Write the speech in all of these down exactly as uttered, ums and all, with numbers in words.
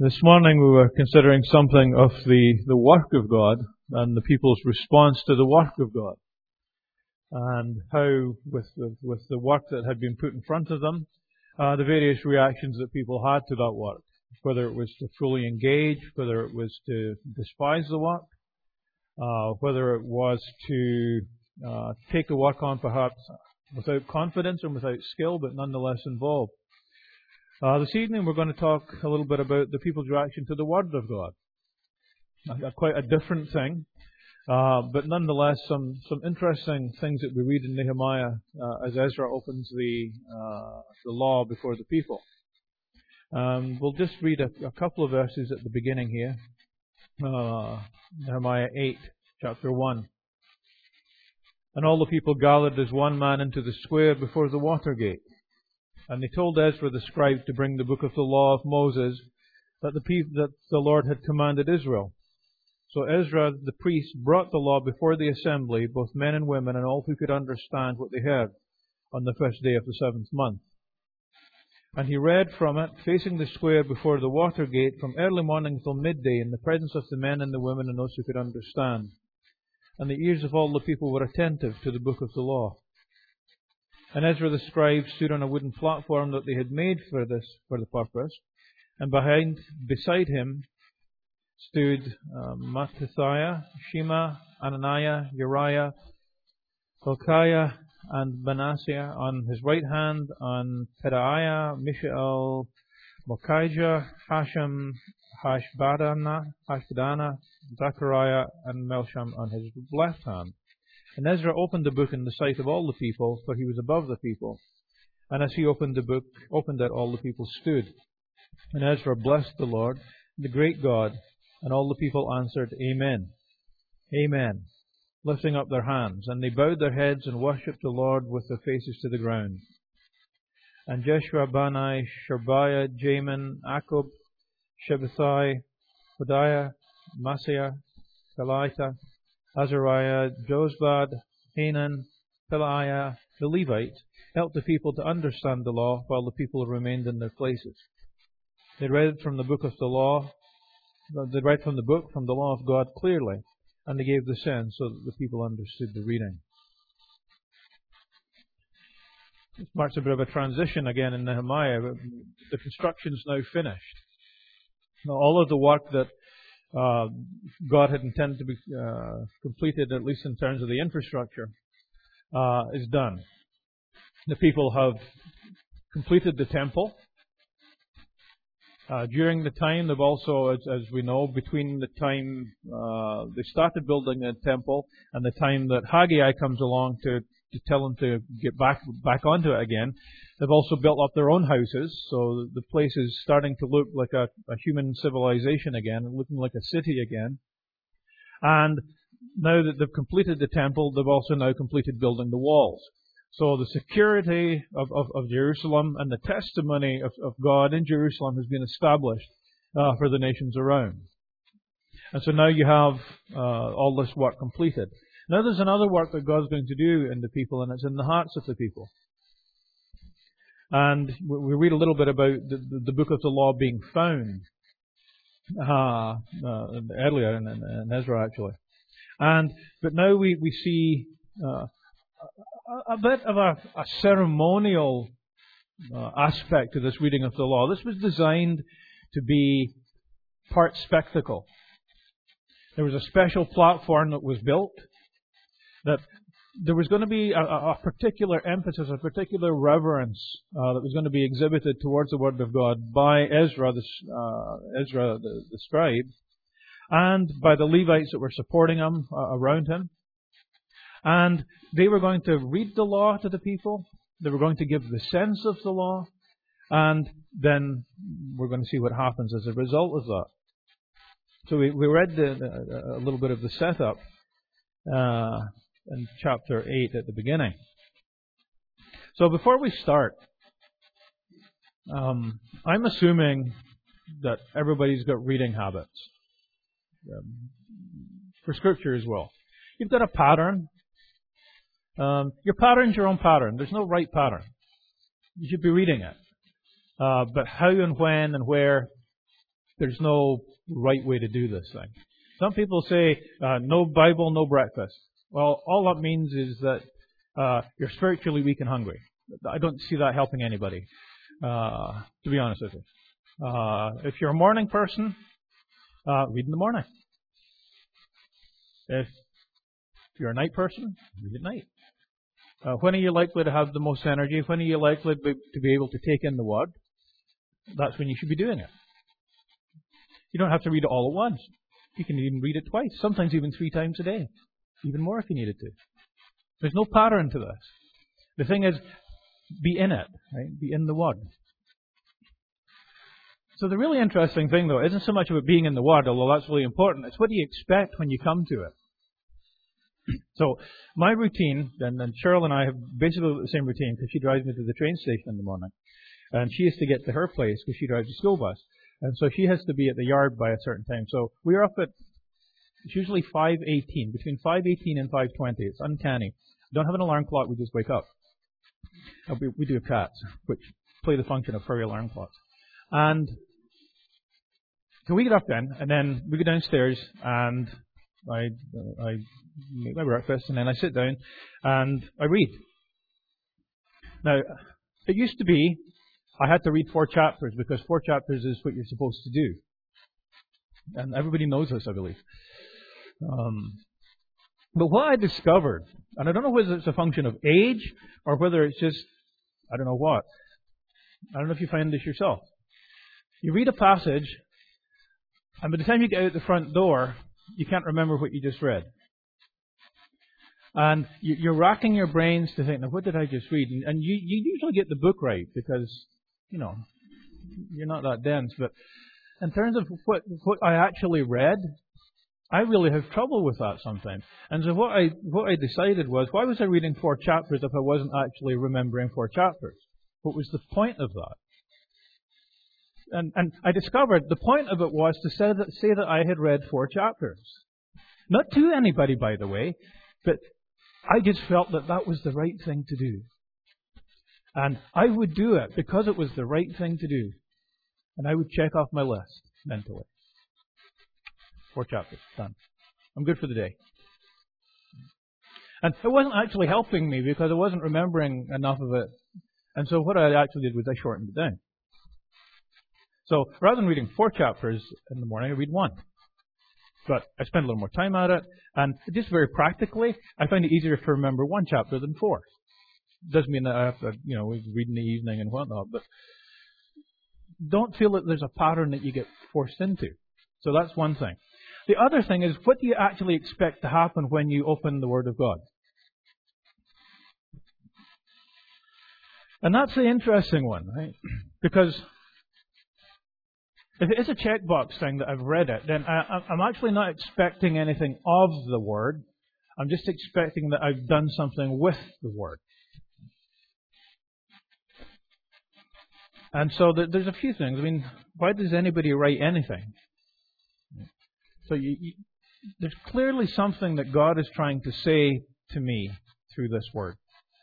This morning we were considering something of the, the work of God and the people's response to the work of God. And how, with the, with the work that had been put in front of them, uh, the various reactions that people had to that work. Whether it was to fully engage, whether it was to despise the work, uh, whether it was to uh, take the work on perhaps without confidence and without skill, but nonetheless involved. Uh, this evening we're going to talk a little bit about the people's reaction to the Word of God. Uh, quite a different thing, uh, but nonetheless some, some interesting things that we read in Nehemiah uh, as Ezra opens the, uh, the law before the people. Um, we'll just read a, a couple of verses at the beginning here. Uh, Nehemiah eight, chapter one. And all the people gathered as one man into the square before the water gate. And they told Ezra the scribe to bring the book of the law of Moses that the people, that the Lord had commanded Israel. So Ezra the priest brought the law before the assembly, both men and women, and all who could understand what they heard, on the first day of the seventh month. And he read from it, facing the square before the water gate, from early morning till midday, in the presence of the men and the women and those who could understand. And the ears of all the people were attentive to the book of the law. And Ezra the scribe stood on a wooden platform that they had made for this for the purpose, and behind, beside him, stood uh, Mattithiah, Shema, Ananiah, Uriah, Hilkiah, and Manasseh on his right hand, on Pedaiah, Mishael, Malchijah, Hashem, Hashbadana, Hashbadana, Zechariah, and Melsham on his left hand. And Ezra opened the book in the sight of all the people, for he was above the people. And as he opened the book, opened it, all the people stood. And Ezra blessed the Lord, the great God, and all the people answered, Amen. Amen, lifting up their hands. And they bowed their heads and worshipped the Lord with their faces to the ground. And Jeshua, Bani, Sherebiah, Jamin, Akub, Shabbathai, Hodiah, Maaseiah, Kelita, Azariah, Jozbad, Hanan, Pelaiah, the Levite, helped the people to understand the law while the people remained in their places. They read from the book of the law, they read from the book, from the law of God clearly, and they gave the sense so that the people understood the reading. This marks a bit of a transition again in Nehemiah. The construction is now finished. Now, all of the work that uh, God had intended to be uh, completed, at least in terms of the infrastructure, uh, is done. The people have completed the temple. Uh, during the time, they've also, as, as we know, between the time uh, they started building the temple and the time that Haggai comes along to, to tell them to get back back onto it again, they've also built up their own houses. So the place is starting to look like a, a human civilization again, looking like a city again. And now that they've completed the temple, they've also now completed building the walls. So the security of, of, of Jerusalem and the testimony of, of God in Jerusalem has been established uh, for the nations around. And so now you have uh, all this work completed. Now there's another work that God's going to do in the people, and it's in the hearts of the people. And we read a little bit about the, the, the book of the law being found uh, uh, earlier in, in Ezra, actually. And but now we we see uh, a, a bit of a, a ceremonial uh, aspect to this reading of the law. This was designed to be part spectacle. There was a special platform that was built, that there was going to be a, a particular emphasis, a particular reverence uh, that was going to be exhibited towards the Word of God by Ezra, the, uh, Ezra the, the scribe, and by the Levites that were supporting him, uh, around him. And they were going to read the law to the people. They were going to give the sense of the law. And then we're going to see what happens as a result of that. So we, we read the, the, a little bit of the setup uh, in chapter eight at the beginning. So before we start, um, I'm assuming that everybody's got reading habits. Um, for Scripture as well. You've got a pattern. Um, your pattern's your own pattern. There's no right pattern. You should be reading it. Uh, but how and when and where there's no right way to do this thing. Some people say, uh, no Bible, no breakfast. Well, all that means is that uh, you're spiritually weak and hungry. I don't see that helping anybody, uh, to be honest with you. Uh, if you're a morning person, uh, read in the morning. If you're a night person, read at night. Uh, when are you likely to have the most energy? When are you likely to be able to take in the Word? That's when you should be doing it. You don't have to read it all at once. You can even read it twice, sometimes even three times a day. Even more if you needed to. There's no pattern to this. The thing is, be in it, right? Be in the Word. So the really interesting thing, though, isn't so much about being in the Word, although that's really important. It's what do you expect when you come to it. So my routine, and, and Cheryl and I have basically the same routine because she drives me to the train station in the morning. And she has to get to her place because she drives a school bus. And so she has to be at the yard by a certain time. So we're up at, it's usually five eighteen, between five eighteen and five twenty. It's uncanny. We don't have an alarm clock, we just wake up. Uh, we, we do have cats, which play the function of furry alarm clocks. And so we get up then, and then we go downstairs, and I, uh, I make my breakfast, and then I sit down, and I read. Now, it used to be I had to read four chapters, because four chapters is what you're supposed to do. And everybody knows this, I believe. Um, but what I discovered, and I don't know whether it's a function of age, or whether it's just, I don't know what. I don't know if you find this yourself. You read a passage, and by the time you get out the front door, you can't remember what you just read. And you're racking your brains to think, now what did I just read? And you, you usually get the book right because, you know, you're not that dense. But in terms of what, what I actually read, I really have trouble with that sometimes. And so what I what I decided was, why was I reading four chapters if I wasn't actually remembering four chapters? What was the point of that? And and I discovered the point of it was to say that, say that I had read four chapters. Not to anybody, by the way, but I just felt that that was the right thing to do. And I would do it because it was the right thing to do. And I would check off my list mentally. Four chapters, done. I'm good for the day. And it wasn't actually helping me because I wasn't remembering enough of it. And so what I actually did was I shortened it down. So rather than reading four chapters in the morning, I read one. But I spend a little more time at it, and just very practically, I find it easier to remember one chapter than four. Doesn't mean that I have to, you know, read in the evening and whatnot, but don't feel that there's a pattern that you get forced into. So that's one thing. The other thing is, what do you actually expect to happen when you open the Word of God? And that's the interesting one, right? Because if it is a checkbox thing that I've read it, then I, I'm actually not expecting anything of the Word. I'm just expecting that I've done something with the Word. And so there's a few things. I mean, why does anybody write anything? So you, you, there's clearly something that God is trying to say to me through this Word.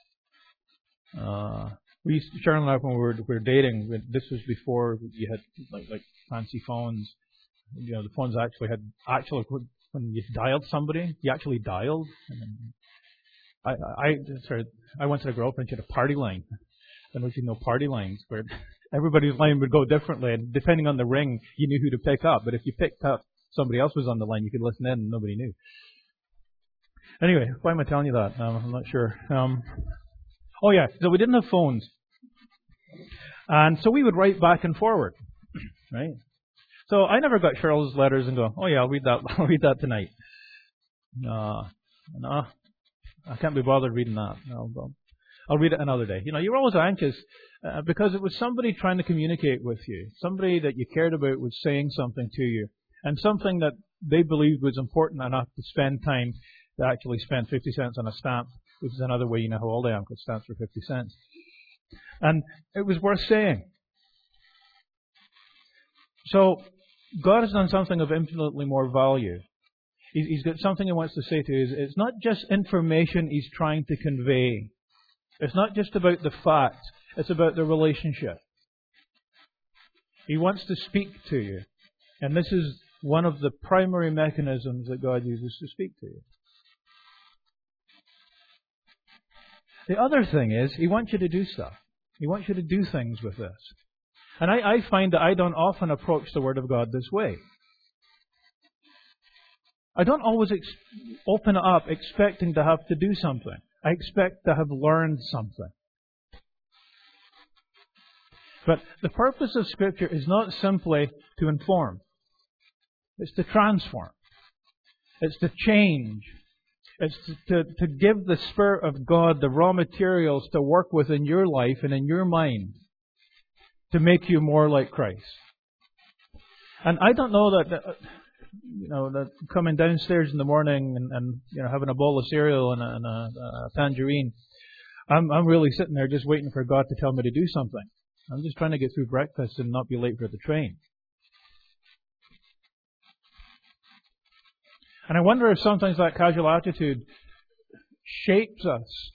Uh, we used to, Sharon and I, when we were, we were dating, this was before you had like, like fancy phones. You know, the phones actually had actually when you dialed somebody, you actually dialed. I I sorry, I once had a girlfriend. She had a party line. I don't know if you know party lines, where everybody's line would go differently, and depending on the ring, you knew who to pick up. But if you picked up somebody else was on the line, you could listen in, and nobody knew. Anyway, why am I telling you that? Um, I'm not sure. Um, oh yeah, so we didn't have phones. And so we would write back and forward, right? So I never got Cheryl's letters and go, oh yeah, I'll read that. I'll read that tonight. No, no, I can't be bothered reading that. No, I'll, I'll read it another day. You know, you're always anxious uh, because it was somebody trying to communicate with you, somebody that you cared about was saying something to you, and something that they believed was important enough to spend time to actually spend fifty cents on a stamp, which is another way you know how old I am, because stamps are fifty cents. And it was worth saying. So God has done something of infinitely more value. He's got something He wants to say to you. It's not just information He's trying to convey. It's not just about the facts. It's about the relationship. He wants to speak to you. And this is one of the primary mechanisms that God uses to speak to you. The other thing is, He wants you to do stuff. He wants you to do things with this. And I, I find that I don't often approach the Word of God this way. I don't always ex- open it up expecting to have to do something. I expect to have learned something. But the purpose of Scripture is not simply to inform. It's to transform. It's to change. It's to, to, to give the Spirit of God the raw materials to work with in your life and in your mind to make you more like Christ. And I don't know that, that you know, that coming downstairs in the morning and, and you know having a bowl of cereal and a, and a, a tangerine, I'm, I'm really sitting there just waiting for God to tell me to do something. I'm just trying to get through breakfast and not be late for the train. And I wonder if sometimes that casual attitude shapes us.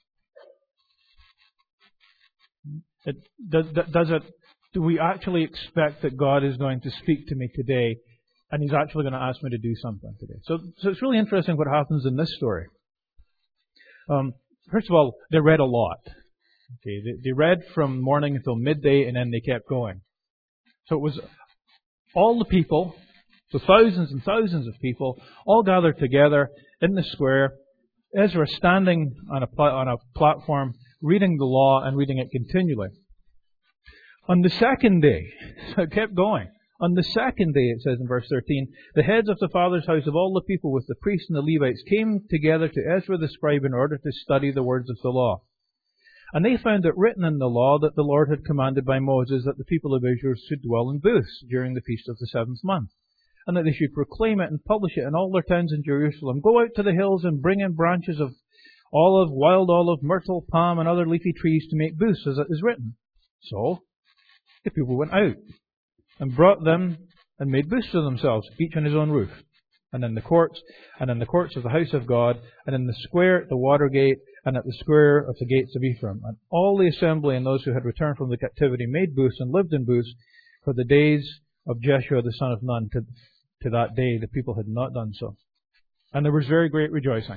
It, does, does it? Do we actually expect that God is going to speak to me today, and He's actually going to ask me to do something today? So, so it's really interesting what happens in this story. Um, first of all, they read a lot. Okay, they, they read from morning until midday, and then they kept going. So it was all the people. So thousands and thousands of people all gathered together in the square. Ezra standing on a pla- on a platform, reading the law and reading it continually. On the second day, so it kept going. On the second day, it says in verse thirteen, the heads of the father's house of all the people with the priests and the Levites came together to Ezra the scribe in order to study the words of the law. And they found it written in the law that the Lord had commanded by Moses that the people of Israel should dwell in booths during the feast of the seventh month, and that they should proclaim it and publish it in all their towns in Jerusalem. Go out to the hills and bring in branches of olive, wild olive, myrtle, palm, and other leafy trees to make booths, as it is written. So the people went out and brought them and made booths for themselves, each on his own roof, and in the courts, and in the courts of the house of God, and in the square at the water gate, and at the square of the gates of Ephraim. And all the assembly and those who had returned from the captivity made booths and lived in booths for the days of Jeshua the son of Nun. To, to that day the people had not done so. And there was very great rejoicing.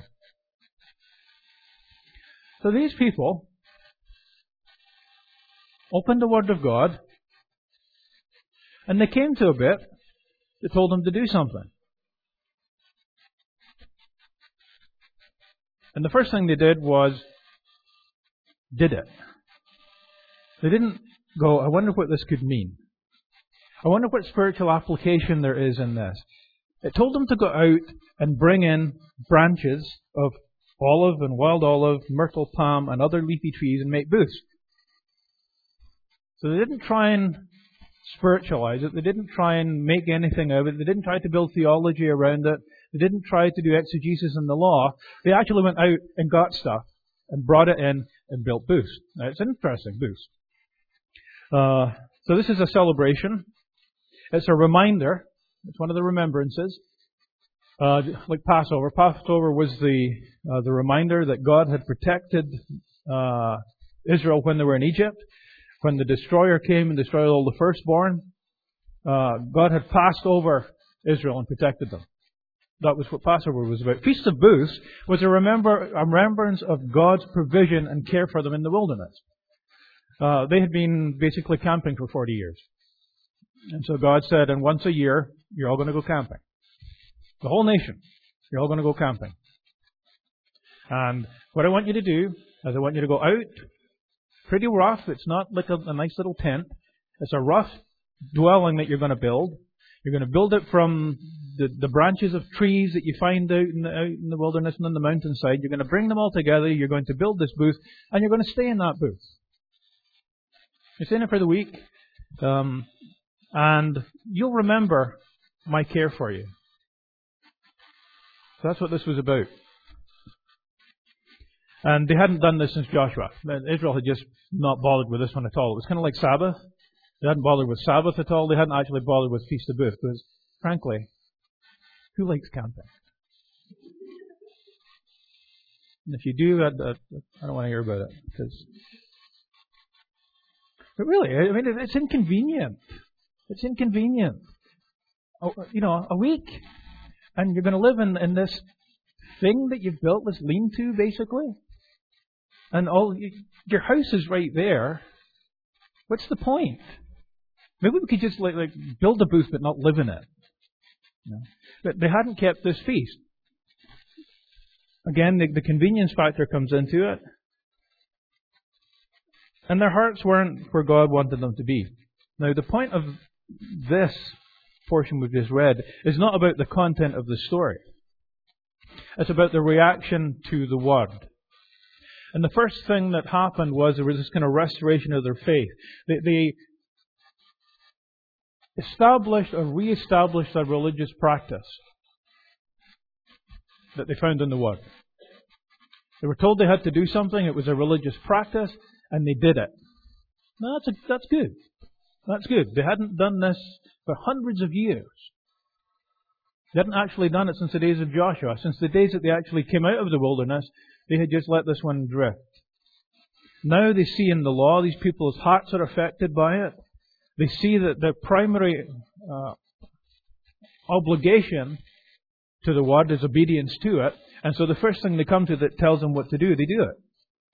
So these people opened the Word of God, and they came to a bit that told them to do something. And the first thing they did was did it. They didn't go, I wonder what this could mean. I wonder what spiritual application there is in this. It told them to go out and bring in branches of olive and wild olive, myrtle, palm, and other leafy trees and make booths. So they didn't try and spiritualize it. They didn't try and make anything of it. They didn't try to build theology around it. They didn't try to do exegesis in the law. They actually went out and got stuff and brought it in and built booths. Now, it's interesting, booths. Uh, so this is a celebration. It's a reminder. It's one of the remembrances. Uh, like Passover. Passover was the uh, the reminder that God had protected uh, Israel when they were in Egypt. When the destroyer came and destroyed all the firstborn, uh, God had passed over Israel and protected them. That was what Passover was about. Feast of Booths was a, remember, a remembrance of God's provision and care for them in the wilderness. Uh, they had been basically camping for forty years. And so God said, and once a year, you're all going to go camping. The whole nation, you're all going to go camping. And what I want you to do is I want you to go out, pretty rough. It's not like a, a nice little tent. It's a rough dwelling that you're going to build. You're going to build it from the, the branches of trees that you find out in, the, out in the wilderness and on the mountainside. You're going to bring them all together. You're going to build this booth, and you're going to stay in that booth. You're staying there for the week, um, and you'll remember my care for you. So that's what this was about. And they hadn't done this since Joshua. Israel had just not bothered with this one at all. It was kind of like Sabbath. They hadn't bothered with Sabbath at all. They hadn't actually bothered with Feast of Booths. Because, frankly, who likes camping? And if you do, I, I, I don't want to hear about it. Because, but really, I mean, it's inconvenient. It's inconvenient. a, you know, a week. And you're going to live in, in this thing that you've built, this lean-to, basically. And all your house is right there. What's the point? Maybe we could just like, like build a booth but not live in it. You know? But they hadn't kept this feast. Again, the, the convenience factor comes into it. And their hearts weren't where God wanted them to be. Now, the point of this portion we've just read is not about the content of the story. It's about the reaction to the Word. And the first thing that happened was there was this kind of restoration of their faith. They, they established or re-established a religious practice that they found in the Word. They were told they had to do something. It was a religious practice, and they did it. Now, that's, a, that's good. That's good. They hadn't done this for hundreds of years. They hadn't actually done it since the days of Joshua. Since the days that they actually came out of the wilderness, they had just let this one drift. Now they see in the law, these people's hearts are affected by it. They see that their primary uh, obligation to the Word is obedience to it. And so the first thing they come to that tells them what to do, they do it.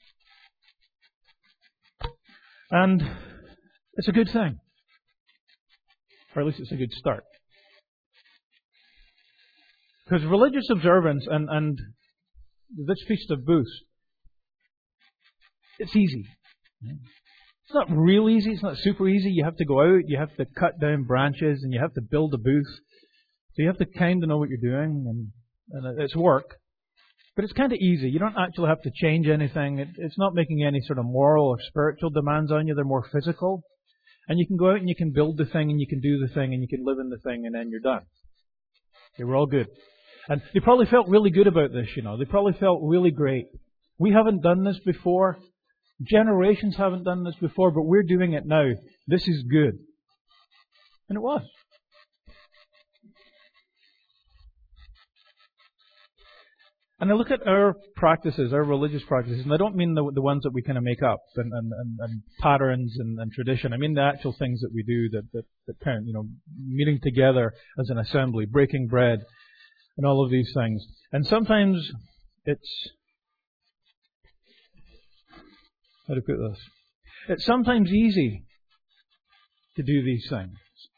And it's a good thing. Or at least it's a good start. Because religious observance and, and this Feast of Booths, it's easy. It's not real easy. It's not super easy. You have to go out, you have to cut down branches, and you have to build a booth. So you have to kind of know what you're doing, and, and it's work. But it's kind of easy. You don't actually have to change anything. It, it's not making any sort of moral or spiritual demands on you. They're more physical. And you can go out and you can build the thing, and you can do the thing, and you can live in the thing, and then you're done. Okay, we're all good. And they probably felt really good about this, you know. They probably felt really great. We haven't done this before. Generations haven't done this before, but we're doing it now. This is good. And it was. And I look at our practices, our religious practices, and I don't mean the, the ones that we kind of make up and, and, and, and patterns and, and tradition. I mean the actual things that we do that, that, that count, you know, meeting together as an assembly, breaking bread, and all of these things. And sometimes it's, how to put this? It's sometimes easy to do these things,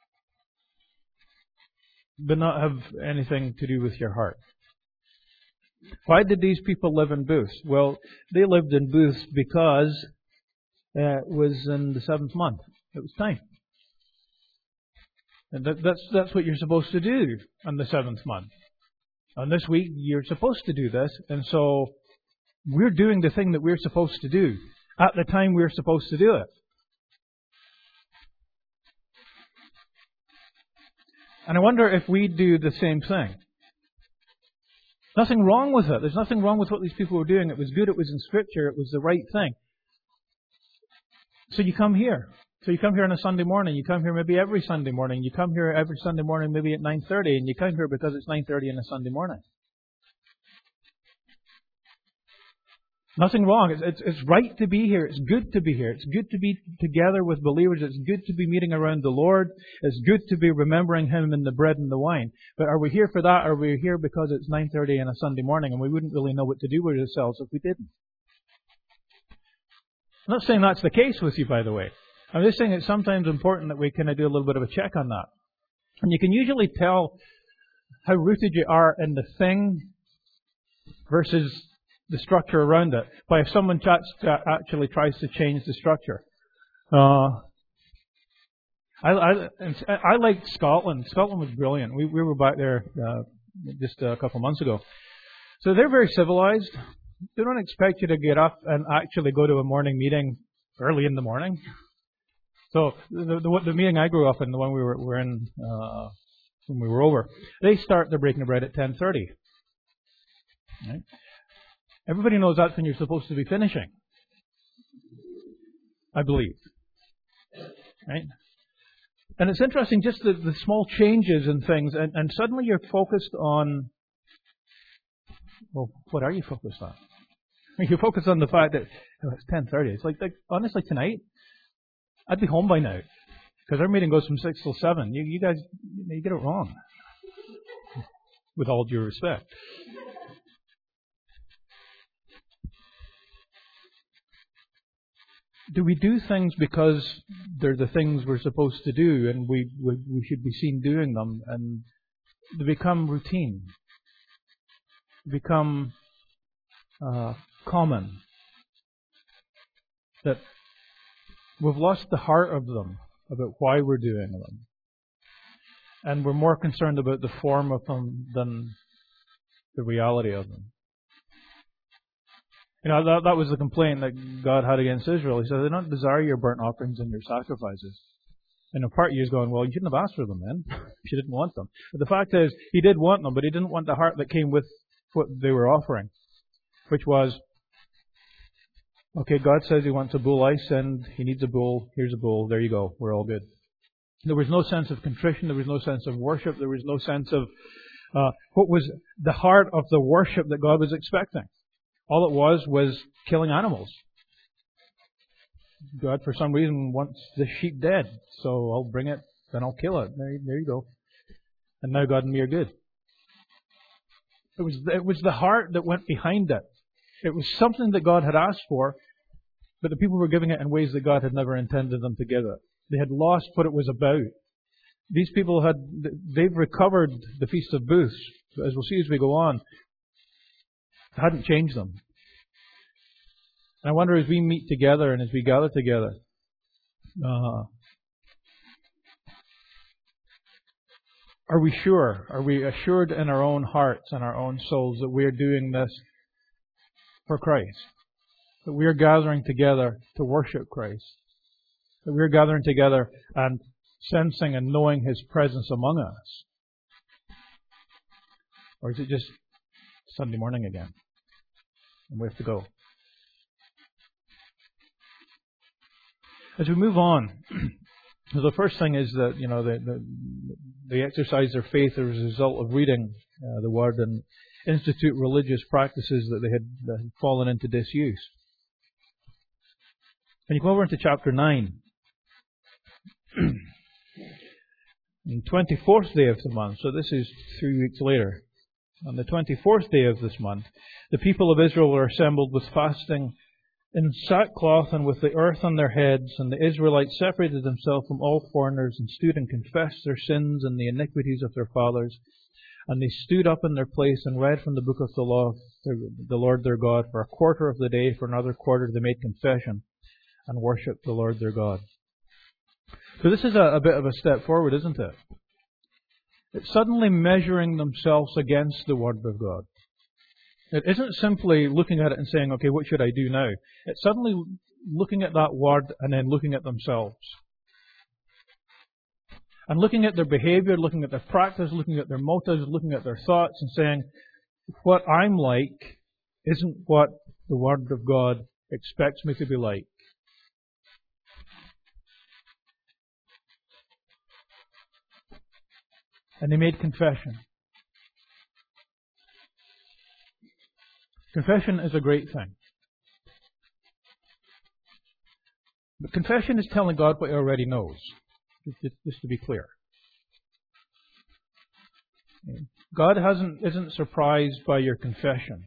but not have anything to do with your heart. Why did these people live in booths? Well, they lived in booths because uh, it was in the seventh month. It was time. And that, that's, that's what you're supposed to do on the seventh month. On this week, you're supposed to do this. And so we're doing the thing that we're supposed to do at the time we're supposed to do it. And I wonder if we do the same thing. Nothing wrong with it. There's nothing wrong with what these people were doing. It was good. It was in Scripture. It was the right thing. So you come here. So you come here on a Sunday morning. You come here maybe every Sunday morning. You come here every Sunday morning maybe at nine thirty. And you come here because it's nine thirty on a Sunday morning. Nothing wrong. It's, it's, it's right to be here. It's good to be here. It's good to be together with believers. It's good to be meeting around the Lord. It's good to be remembering Him in the bread and the wine. But are we here for that, or are we here because it's nine thirty on a Sunday morning and we wouldn't really know what to do with ourselves if we didn't? I'm not saying that's the case with you, by the way. I'm just saying it's sometimes important that we kind of do a little bit of a check on that. And you can usually tell how rooted you are in the thing versus the structure around it by if someone chats, uh, actually tries to change the structure. Uh, I, I, I liked Scotland. Scotland was brilliant. We, we were back there uh, just a couple of months ago. So they're very civilized. They don't expect you to get up and actually go to a morning meeting early in the morning. So the, the, the meeting I grew up in, the one we were, were in uh, when we were over, they start their breaking of bread at ten thirty. Right? Everybody knows that's when you're supposed to be finishing, I believe. Right? And it's interesting, just the, the small changes and things, and, and suddenly you're focused on, well, what are you focused on? You're focused on the fact that oh, it's ten thirty. It's like, like, honestly, tonight, I'd be home by now, because our meeting goes from six till seven. You, you guys, you get it wrong. With all due respect. Do we do things because they're the things we're supposed to do and we, we, we should be seen doing them, and they become routine, become uh, common, that we've lost the heart of them, about why we're doing them, and we're more concerned about the form of them than the reality of them. You know, that, that was the complaint that God had against Israel. He said, they don't desire your burnt offerings and your sacrifices. And in part, he was going, well, you shouldn't have asked for them then, if you didn't want them. But the fact is, he did want them, but he didn't want the heart that came with what they were offering, which was, okay, God says he wants a bull. I send, he needs a bull. Here's a bull. There you go. We're all good. There was no sense of contrition. There was no sense of worship. There was no sense of uh, what was the heart of the worship that God was expecting. All it was was killing animals. God, for some reason, wants the sheep dead, so I'll bring it, then I'll kill it. There, there you go. And now God and me are good. It was it was the heart that went behind it. It was something that God had asked for, but the people were giving it in ways that God had never intended them to give it. They had lost what it was about. These people had, they've recovered the Feast of Booths, but as we'll see as we go on, it hadn't changed them. And I wonder, as we meet together and as we gather together, uh, are we sure, are we assured in our own hearts and our own souls that we are doing this for Christ? That we are gathering together to worship Christ? That we are gathering together and sensing and knowing His presence among us? Or is it just Sunday morning again? And we have to go. As we move on, the first thing is that, you know, they, they, they exercise their faith as a result of reading uh, the Word and institute religious practices that they had, that had fallen into disuse. And you go over into chapter nine. On the twenty-fourth day of the month, so this is three weeks later. On the twenty-fourth day of this month, the people of Israel were assembled with fasting in sackcloth and with the earth on their heads, and the Israelites separated themselves from all foreigners and stood and confessed their sins and the iniquities of their fathers. And they stood up in their place and read from the book of the law of the Lord their God for a quarter of the day. For another quarter they made confession and worshipped the Lord their God. So this is a, a bit of a step forward, isn't it? It's suddenly measuring themselves against the Word of God. It isn't simply looking at it and saying, okay, what should I do now? It's suddenly looking at that Word and then looking at themselves. And looking at their behavior, looking at their practice, looking at their motives, looking at their thoughts and saying, what I'm like isn't what the Word of God expects me to be like. And they made confession. Confession is a great thing. But confession is telling God what He already knows. Just, just to be clear. God hasn't isn't surprised by your confession.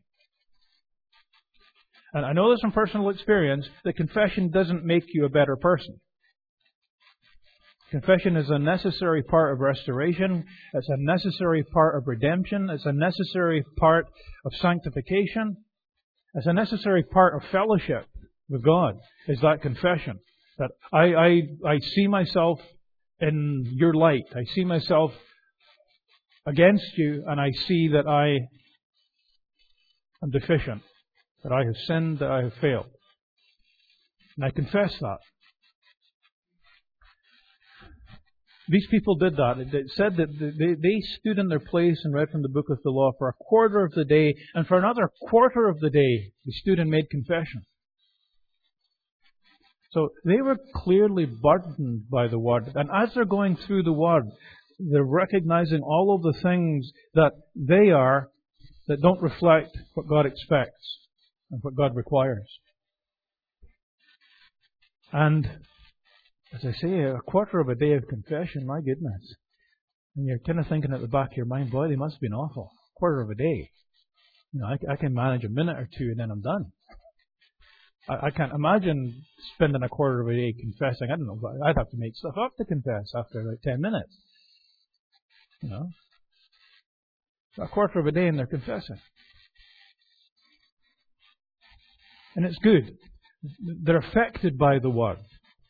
And I know this from personal experience that confession doesn't make you a better person. Confession is a necessary part of restoration. It's a necessary part of redemption. It's a necessary part of sanctification. It's a necessary part of fellowship with God, is that confession. That I, I, I see myself in your light. I see myself against you, and I see that I am deficient, that I have sinned, that I have failed. And I confess that. These people did that. It said that they, they stood in their place and read from the book of the law for a quarter of the day, and for another quarter of the day, they stood and made confession. So they were clearly burdened by the Word. And as they're going through the Word, they're recognizing all of the things that they are that don't reflect what God expects and what God requires. And as I say, a quarter of a day of confession, my goodness. And you're kind of thinking at the back of your mind, boy, they must have been awful. Quarter of a day. You know, I, I can manage a minute or two and then I'm done. I, I can't imagine spending a quarter of a day confessing. I don't know, but I'd have to make stuff up to confess after about ten minutes. You know? A quarter of a day and they're confessing. And it's good. They're affected by the Word.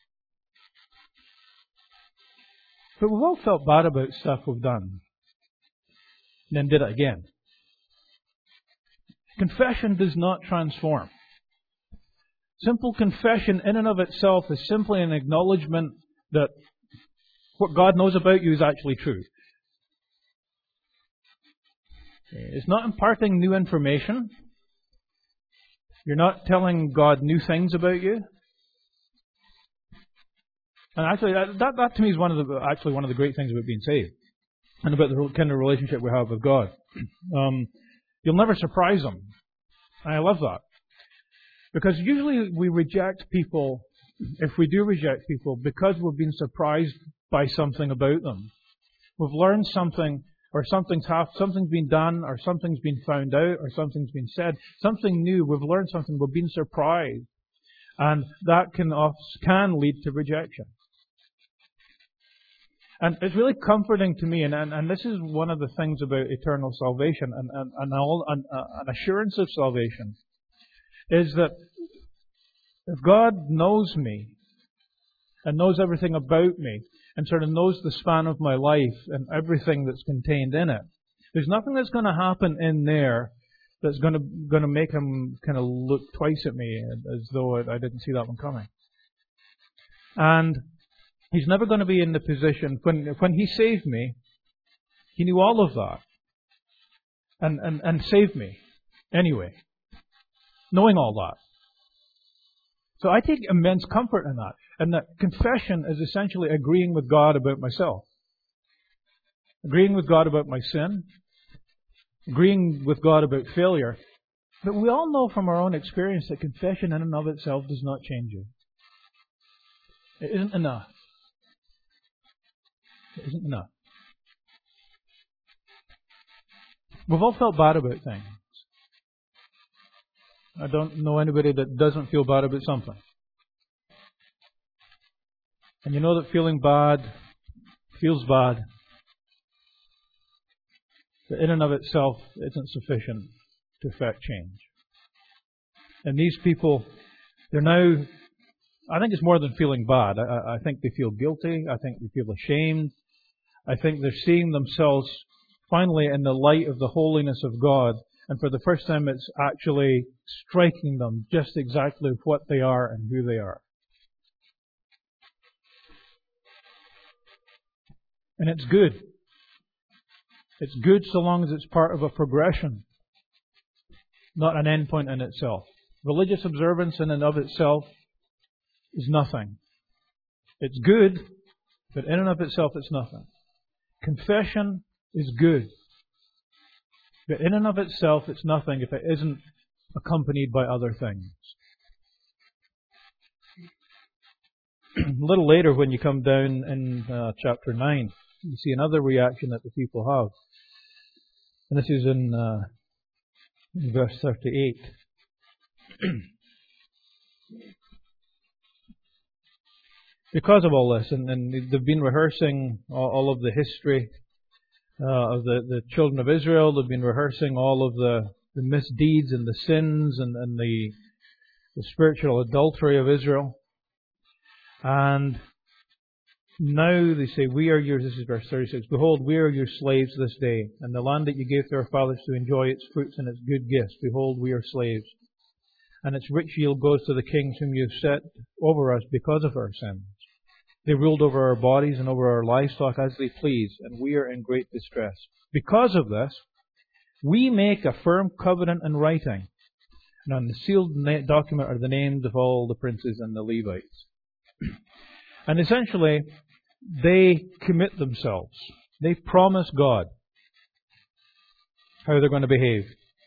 But we've all felt bad about stuff we've done. And then did it again. Confession does not transform. Simple confession in and of itself is simply an acknowledgement that what God knows about you is actually true. It's not imparting new information. You're not telling God new things about you. And actually, that, that, that to me is one of the actually one of the great things about being saved, and about the kind of relationship we have with God. Um, you'll never surprise Him, and I love that, because usually we reject people. If we do reject people, because we've been surprised by something about them, we've learned something, or something's half, something's been done, or something's been found out, or something's been said, something new. We've learned something. We've been surprised, and that can can lead to rejection. And it's really comforting to me, and, and, and this is one of the things about eternal salvation and, and, and all, an, an assurance of salvation, is that if God knows me and knows everything about me and sort of knows the span of my life and everything that's contained in it, there's nothing that's going to happen in there that's going to going to make Him kind of look twice at me as though I didn't see that one coming. And He's never going to be in the position, when when He saved me, He knew all of that. And, and, and saved me anyway, knowing all that. So I take immense comfort in that. And that confession is essentially agreeing with God about myself. Agreeing with God about my sin. Agreeing with God about failure. But we all know from our own experience that confession in and of itself does not change you. It isn't enough. It isn't enough. We've all felt bad about things. I don't know anybody that doesn't feel bad about something. And you know that feeling bad feels bad, but in and of itself isn't sufficient to effect change. And these people, they're now, I think it's more than feeling bad. I, I think they feel guilty. I think they feel ashamed. I think they're seeing themselves finally in the light of the holiness of God. And for the first time, it's actually striking them just exactly what they are and who they are. And it's good. It's good so long as it's part of a progression, not an endpoint in itself. Religious observance in and of itself is nothing. It's good, but in and of itself it's nothing. Confession is good, but in and of itself it's nothing if it isn't accompanied by other things. A little later, when you come down in uh, chapter nine, you see another reaction that the people have. And this is in, uh, in verse thirty-eight. Because of all this, and, and they've been rehearsing all, all of the history uh, of the, the children of Israel, they've been rehearsing all of the, the misdeeds and the sins and, and the, the spiritual adultery of Israel. And now they say, we are yours, this is verse thirty-six, behold, we are your slaves this day, and the land that you gave to our fathers to enjoy its fruits and its good gifts, behold, we are slaves. And its rich yield goes to the kings whom you have set over us because of our sins. They ruled over our bodies and over our livestock as they please, and we are in great distress. Because of this, we make a firm covenant in writing, and on the sealed document are the names of all the princes and the Levites. And essentially, they commit themselves. They promise God how they're going to behave.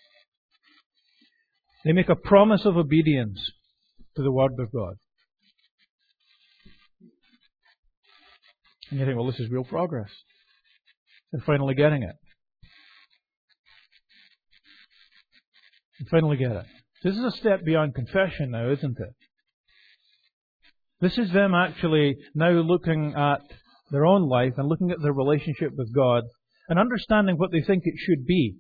They make a promise of obedience to the Word of God. And you think, well, this is real progress. and finally getting it. And finally get it. This is a step beyond confession now, isn't it? This is them actually now looking at their own life and looking at their relationship with God and understanding what they think it should be.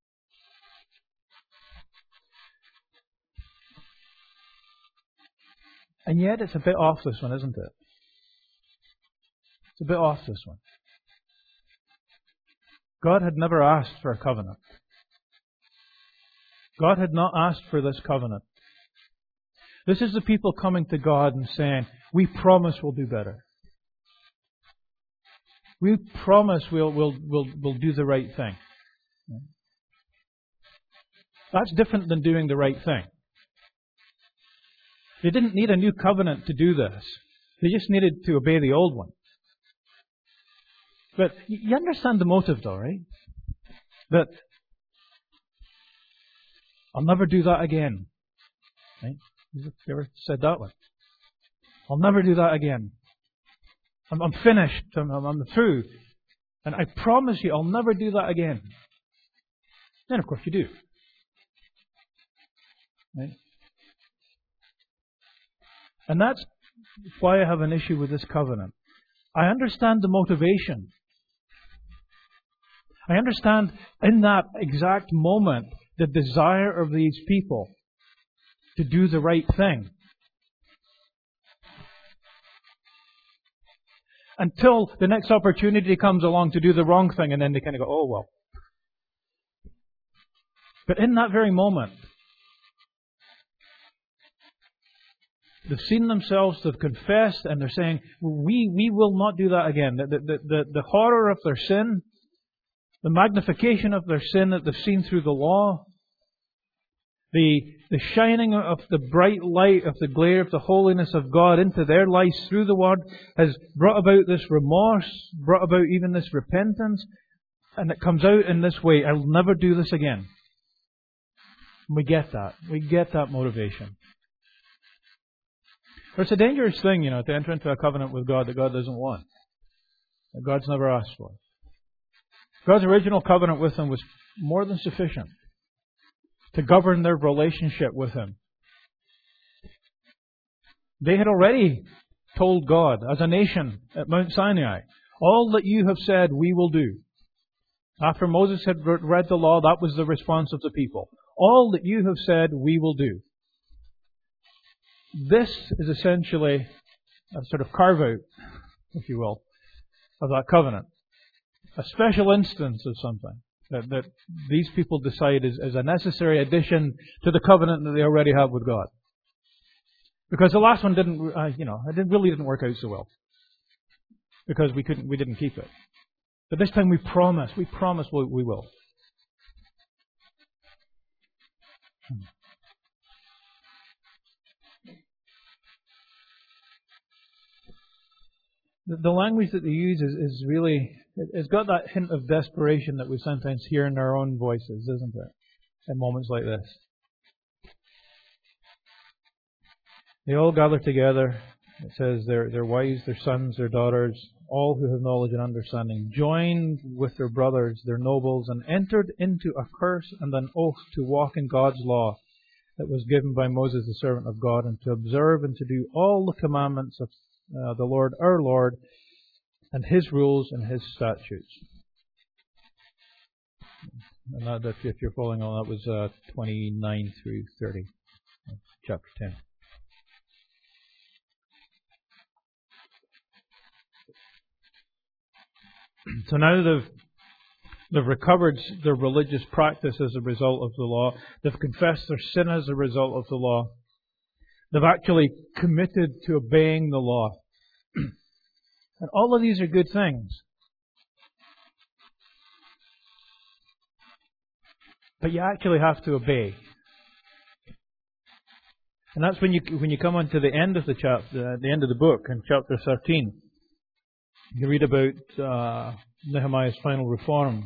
And yet it's a bit off, this one, isn't it? It's a bit off, this one. God had never asked for a covenant. God had not asked for this covenant. This is the people coming to God and saying, we promise we'll do better. We promise we'll, we'll, we'll, we'll do the right thing. That's different than doing the right thing. They didn't need a new covenant to do this. They just needed to obey the old one. But you understand the motive though, right? That I'll never do that again. Right? You ever said that one? I'll never do that again. I'm, I'm finished. I'm, I'm through. And I promise you, I'll never do that again. Then, of course, you do. Right? And that's why I have an issue with this covenant. I understand the motivation. I understand in that exact moment the desire of these people to do the right thing. Until the next opportunity comes along to do the wrong thing, and then they kind of go, oh, well. But in that very moment, they've seen themselves, they've confessed, and they're saying, we, we will not do that again. The, the, the, the horror of their sin, the magnification of their sin that they've seen through the law, the, the shining of the bright light of the glare of the holiness of God into their lives through the Word has brought about this remorse, brought about even this repentance, and it comes out in this way, I'll never do this again. And we get that. We get that motivation. But it's a dangerous thing, you know, to enter into a covenant with God that God doesn't want. That God's never asked for. God's original covenant with them was more than sufficient to govern their relationship with Him. They had already told God, as a nation at Mount Sinai, all that you have said we will do. After Moses had read the law, that was the response of the people. All that you have said we will do. This is essentially a sort of carve-out, if you will, of that covenant. A special instance of something that, that these people decide is, is a necessary addition to the covenant that they already have with God. Because the last one didn't, uh, you know, it didn't, really didn't work out so well. Because we couldn't, we didn't keep it. But this time we promise, we promise we, we will. Hmm. The language that they use is, is really, it's got that hint of desperation that we sometimes hear in our own voices, isn't it? In moments like this. They all gather together. It says their, their wives, their sons, their daughters, all who have knowledge and understanding, joined with their brothers, their nobles, and entered into a curse and an oath to walk in God's law that was given by Moses, the servant of God, and to observe and to do all the commandments of Uh, the Lord, our Lord, and His rules and His statutes. And that, if you're following on, that was uh, twenty-nine through thirty, chapter ten. So now they've they've recovered their religious practice as a result of the law. They've confessed their sin as a result of the law. They've actually committed to obeying the law. And all of these are good things. But you actually have to obey. And that's when you when you come on to the end of the chapter, the end of the book, in chapter thirteen. You read about uh, Nehemiah's final reforms.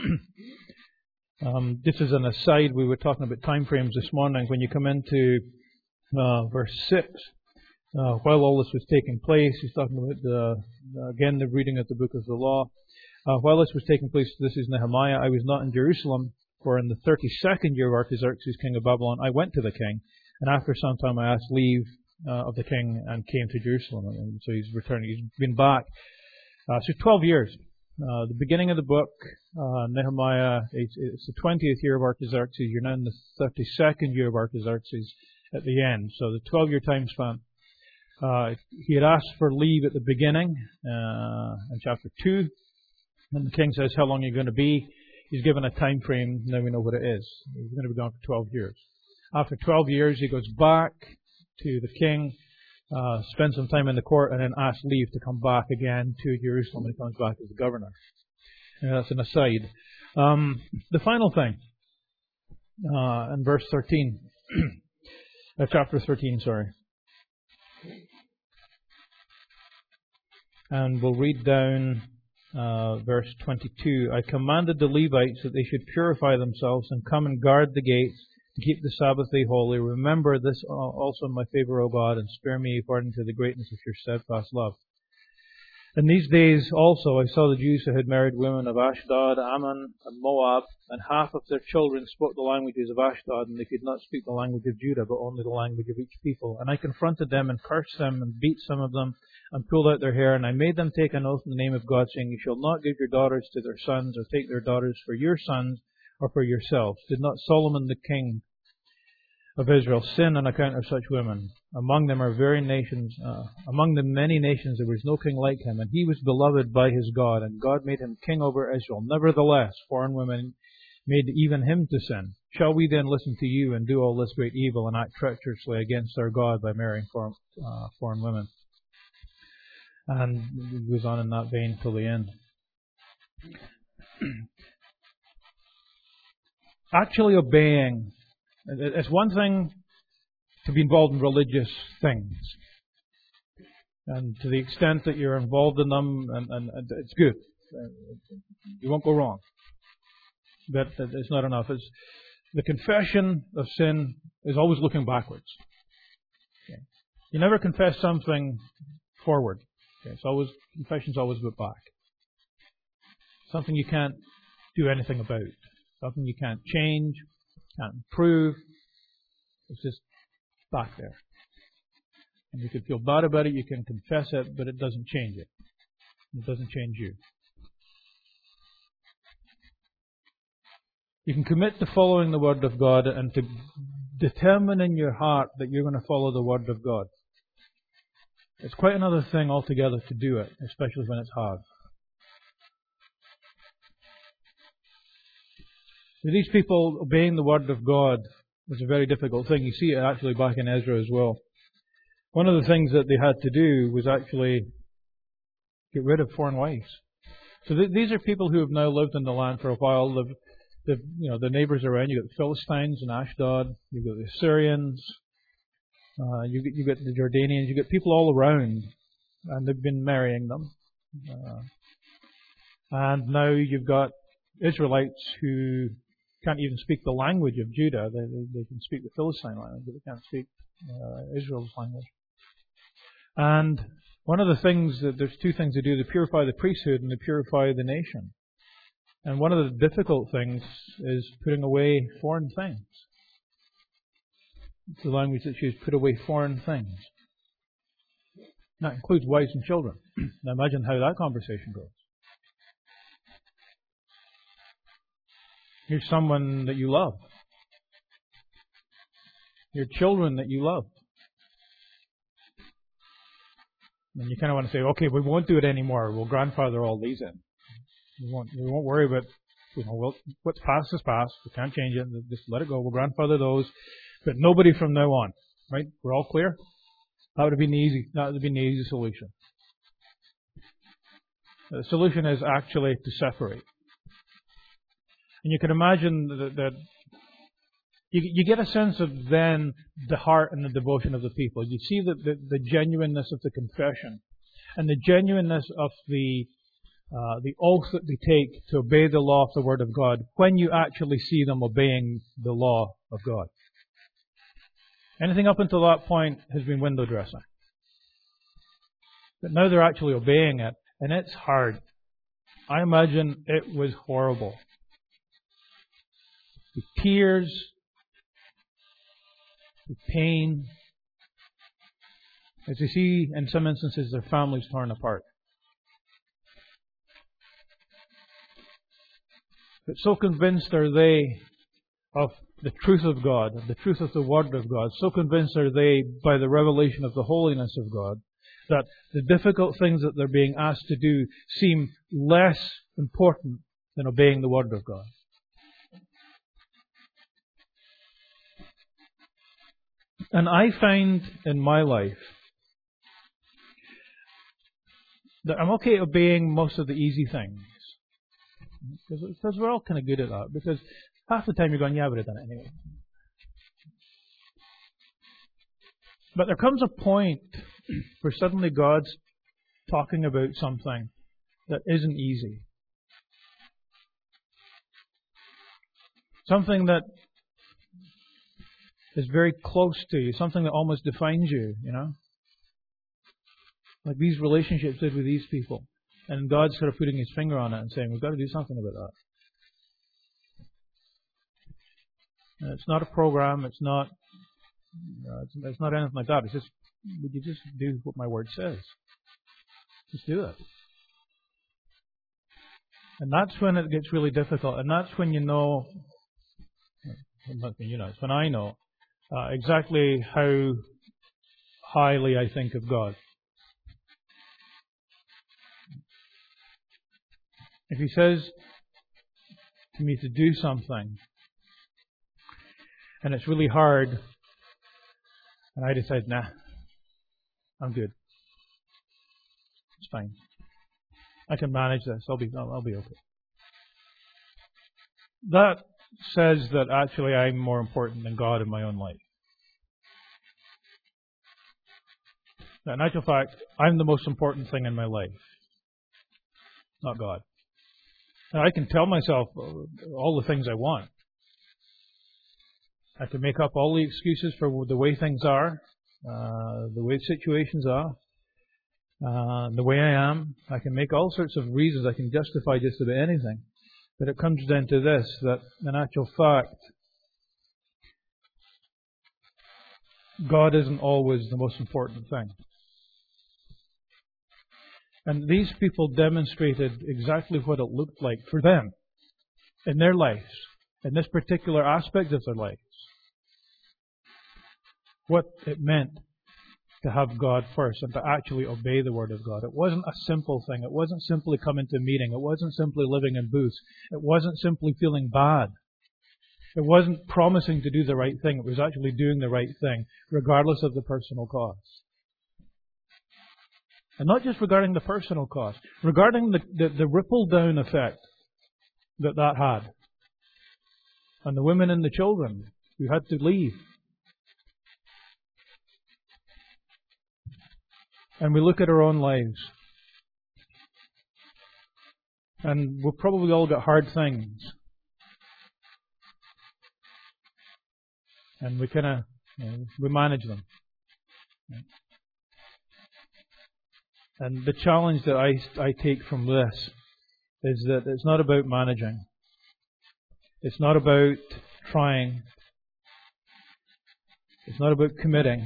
um, just as an aside, we were talking about time frames this morning. When you come into Uh, verse six, uh, while all this was taking place, he's talking about the, uh, again the reading of the book of the law. Uh, while this was taking place, this is Nehemiah, I was not in Jerusalem, for in the thirty-second year of Artaxerxes, king of Babylon, I went to the king, and after some time I asked leave uh, of the king and came to Jerusalem. And so he's returning. He's been back. Uh, so twelve years. Uh, the beginning of the book, uh, Nehemiah, it's, it's the twentieth year of Artaxerxes. You're now in the thirty-second year of Artaxerxes at the end. So the twelve-year time span. Uh, he had asked for leave at the beginning, uh, in chapter two. And the king says, how long are you going to be? He's given a time frame. Now we know what it is. He's going to be gone for twelve years. After twelve years, he goes back to the king, uh, spends some time in the court, and then asks leave to come back again to Jerusalem. He comes back as the governor. And that's an aside. Um, the final thing, uh, in verse thirteen, uh, chapter thirteen, sorry. And we'll read down Uh, verse twenty-two, I commanded the Levites that they should purify themselves and come and guard the gates to keep the Sabbath day holy. Remember this also in my favor, O God, and spare me according to the greatness of your steadfast love. In these days also I saw the Jews who had married women of Ashdod, Ammon, and Moab, and half of their children spoke the languages of Ashdod, and they could not speak the language of Judah, but only the language of each people. And I confronted them and cursed them and beat some of them and pulled out their hair, and I made them take an oath in the name of God, saying, you shall not give your daughters to their sons, or take their daughters for your sons, or for yourselves. Did not Solomon the king of Israel sin on account of such women? Among them are very nations, uh, among the many nations there was no king like him, and he was beloved by his God, and God made him king over Israel. Nevertheless, foreign women made even him to sin. Shall we then listen to you and do all this great evil and act treacherously against our God by marrying foreign, uh, foreign women? And it goes on in that vein till the end. Actually obeying. It's one thing to be involved in religious things. And to the extent that you're involved in them, and, and, and it's good. You won't go wrong. But it's not enough. It's, the confession of sin is always looking backwards. Okay. You never confess something forward. Okay. It's always, confession's always look back. Something you can't do anything about. Something you can't change, can't improve. It's just back there. And you can feel bad about it, you can confess it, but it doesn't change it. It doesn't change you. You can commit to following the Word of God and to determine in your heart that you're going to follow the Word of God. It's quite another thing altogether to do it, especially when it's hard. For these people, obeying the Word of God was a very difficult thing. You see it actually back in Ezra as well. One of the things that they had to do was actually get rid of foreign wives. So th- these are people who have now lived in the land for a while. They've, they've, you know, the neighbours around. You've got the Philistines in Ashdod. You've got the Assyrians. Uh, you get, you get the Jordanians. You've got people all around. And they've been marrying them. Uh, and now you've got Israelites who can't even speak the language of Judah. They, they, they can speak the Philistine language, but they can't speak uh, Israel's language. And one of the things, that there's two things they do. They purify the priesthood and they purify the nation. And one of the difficult things is putting away foreign things. It's the language that she has, put away foreign things. That includes wives and children. Now imagine how that conversation goes. Here's someone that you love. Your children that you love. And you kind of want to say, okay, we won't do it anymore. We'll grandfather all these in. We won't, we won't worry about, you know, well, what's past is past. We can't change it. Just let it go. We'll grandfather those. But nobody from now on. Right? We're all clear? That would have been easy. That would have been the easy solution. The solution is actually to separate. And you can imagine that, that you, you get a sense of then the heart and the devotion of the people. You see the, the, the genuineness of the confession and the genuineness of the uh, the oath that they take to obey the law of the Word of God when you actually see them obeying the law of God. Anything up until that point has been window dressing. But now they're actually obeying it, and it's hard. I imagine it was horrible. The tears, the pain, as you see in some instances their families torn apart. But so convinced are they of the truth of God, of the truth of the Word of God, so convinced are they by the revelation of the holiness of God, that the difficult things that they're being asked to do seem less important than obeying the Word of God. And I find in my life that I'm okay obeying most of the easy things. Because we're all kind of good at that. Because half the time you're going, yeah, I would have done it anyway. But there comes a point where suddenly God's talking about something that isn't easy. Something that is very close to you. Something that almost defines you, you know. Like these relationships did with these people. And God's sort of putting His finger on it and saying, we've got to do something about that. And it's not a program. It's not. You know, it's, it's not anything like that. It's just, would you just do what my Word says? Just do it. And that's when it gets really difficult. And that's when you know. Not when you know. It's when I know uh, exactly how highly I think of God. If He says to me to do something, and it's really hard, and I decide, nah, I'm good. It's fine. I can manage this. I'll be, I'll, I'll be okay. That says that actually I'm more important than God in my own life. Now, in actual fact, I'm the most important thing in my life, not God. And I can tell myself all the things I want. I can make up all the excuses for the way things are, uh, the way situations are, uh, the way I am. I can make all sorts of reasons. I can justify just about anything. But it comes down to this, that in actual fact, God isn't always the most important thing. And these people demonstrated exactly what it looked like for them in their lives, in this particular aspect of their lives. What it meant to have God first and to actually obey the Word of God. It wasn't a simple thing. It wasn't simply coming to a meeting. It wasn't simply living in booths. It wasn't simply feeling bad. It wasn't promising to do the right thing. It was actually doing the right thing, regardless of the personal cost. And not just regarding the personal cost, regarding the, the, the ripple down effect that that had on the women and the children who had to leave. And we look at our own lives. And we've probably all got hard things. And we kind of, you know, we manage them. And the challenge that I, I take from this is that it's not about managing. It's not about trying. It's not about committing.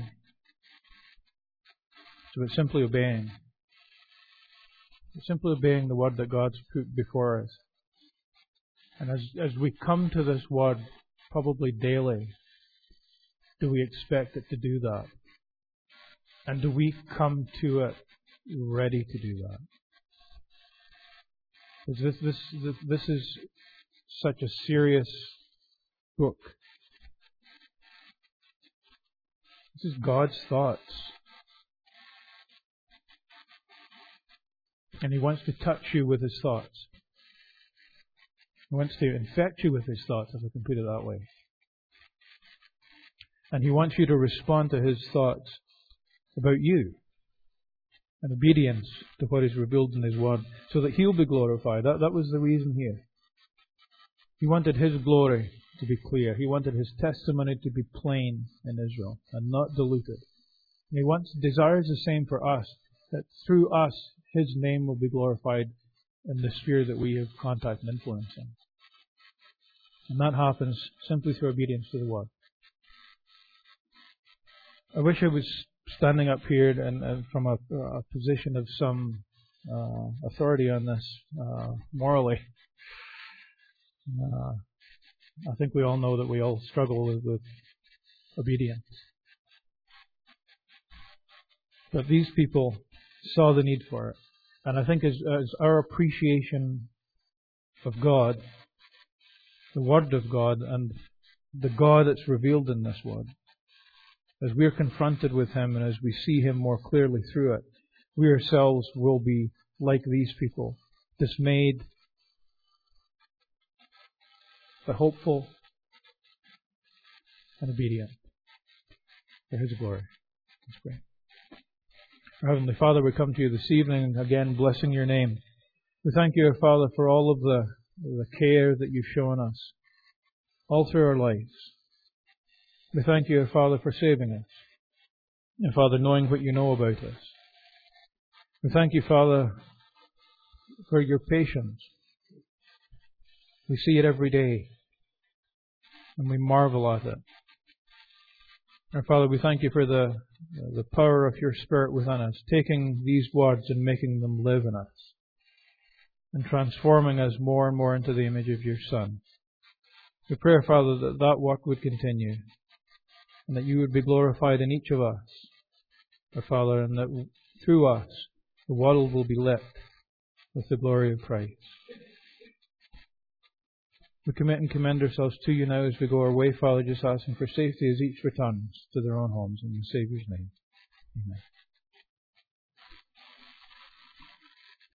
It's about simply obeying. It's simply obeying the Word that God's put before us. And as, as we come to this Word, probably daily, do we expect it to do that? And do we come to it ready to do that? This, this, this, this is such a serious book. This is God's thoughts. And He wants to touch you with His thoughts. He wants to infect you with His thoughts, if I can put it that way. And He wants you to respond to His thoughts about you. And obedience to what is revealed in His Word, so that He'll be glorified. That, that was the reason here. He wanted His glory to be clear. He wanted His testimony to be plain in Israel and not diluted. And He wants, desires the same for us, that through us His name will be glorified in the sphere that we have contact and influence in. And that happens simply through obedience to the Word. I wish I was standing up here and, and from a, a position of some uh, authority on this uh, morally. Uh, I think we all know that we all struggle with, with obedience. But these people saw the need for it. And I think as, as our appreciation of God, the Word of God, and the God that's revealed in this Word, as we're confronted with Him and as we see Him more clearly through it, we ourselves will be like these people, dismayed, but hopeful and obedient for His glory. Let's pray. Our Heavenly Father, we come to You this evening, again blessing Your name. We thank You, our Father, for all of the, the care that You've shown us all through our lives. We thank You, our Father, for saving us. And Father, knowing what You know about us. We thank You, Father, for Your patience. We see it every day, and we marvel at it. Our Father, we thank You for the, the power of Your Spirit within us, taking these words and making them live in us, and transforming us more and more into the image of Your Son. We pray, Father, that that work would continue, and that You would be glorified in each of us, our Father, and that through us the world will be lit with the glory of Christ. We commit and commend ourselves to You now as we go our way, Father, just asking for safety as each returns to their own homes. In the Saviour's name, amen.